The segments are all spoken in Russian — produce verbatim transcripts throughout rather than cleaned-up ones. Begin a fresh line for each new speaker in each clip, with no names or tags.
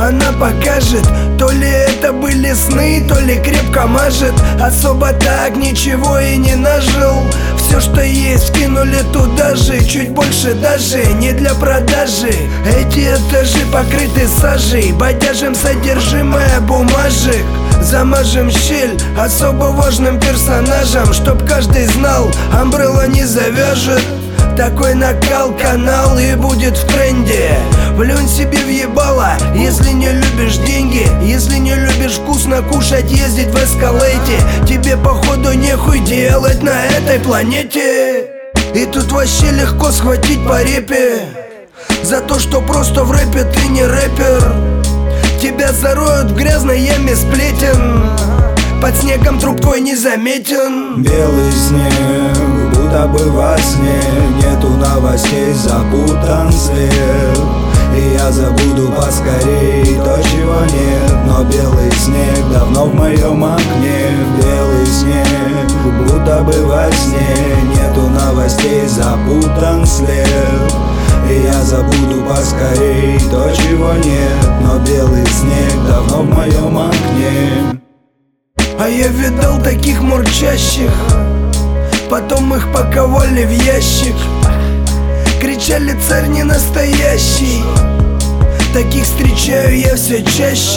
она покажет. То ли это были сны, то ли крепко мажет. Особо так ничего и не нажил. Все, что есть, кинули туда же. Чуть больше даже, не для продажи. Эти этажи покрыты сажей. Бодяжим содержимое бумажек. Замажем щель особо важным персонажам, чтоб каждый знал, Umbrella не завяжет. Такой накал, канал и будет в тренде. Плюнь себе в ебало, если не любишь деньги. Если не любишь вкусно кушать, ездить в эскалейте. Тебе походу нехуй делать на этой планете. И тут вообще легко схватить по репе за то, что просто в рэпе ты не рэпер. Тебя зароют в грязной яме сплетен. Под снегом труп твой не заметен.
Белый снег, будто бы во сне. Нету новостей, запутан свет. И я забуду поскорей то, чего нет. Но белый снег давно в моем окне. Белый снег, будто бы во сне. Нету новостей, запутан след. И я забуду поскорей то, чего нет. Но белый снег давно в моем окне.
А я видал таких мурчащих, потом их паковали в ящик. Кричали: царь не настоящий. Таких встречаю я все чаще.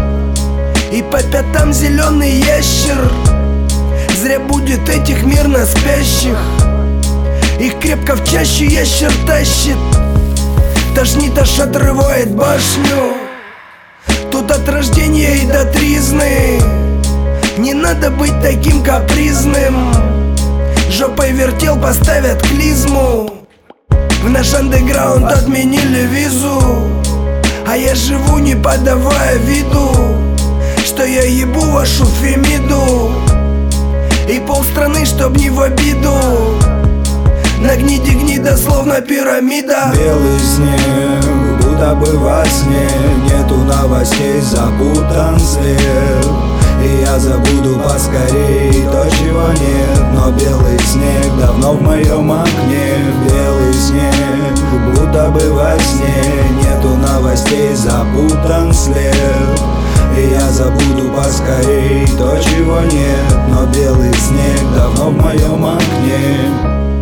И по пятам зеленый ящер. Зря будет этих мирно спящих. Их крепко в чаще ящер тащит. Тошнит, аж отрывает башню. Тут от рождения и до тризны. Не надо быть таким капризным. Жопой вертел, поставят клизму. В наш андеграунд отменили визу. А я живу, не подавая виду, что я ебу вашу фемиду. И полстраны, чтоб не в обиду. На гниде гнида, словно пирамида.
Белый снег, будто бы во сне. Нету новостей, запутан свет. И я забуду поскорей то, чего нет. Но белый снег давно в моем окне. Белый снег, будто бы во сне. Нету новостей, запутан след. И я забуду поскорей то, чего нет. Но белый снег давно в моем окне.